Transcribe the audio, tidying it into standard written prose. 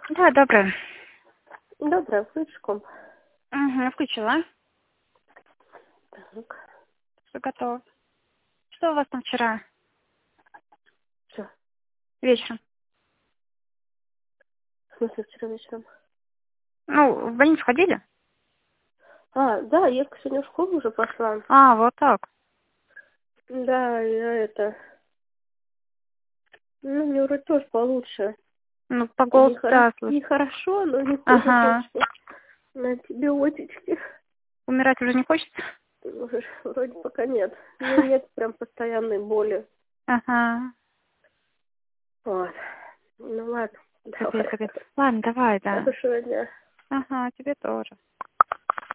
Да, доброе. Доброе, включком. Угу, включила. Так, Все готово. Что у вас там вчера что? вечером? В смысле, вчера вечером? Ну, в больницу ходили? Да, я сегодня в школу уже пошла. А, вот так. Да, я это... Ну, мне вроде тоже получше. Ну, по голосу, да, слушай. Нехорошо, но не хуже Ага. точно. На антибиотики. Умирать уже не хочется? Уже вроде пока нет. Ну, нет прям постоянной боли. Ага. Вот. Ну, ладно, Капец, давай. капец. Ладно, давай, да. Хорошего дня. Ага, тебе тоже.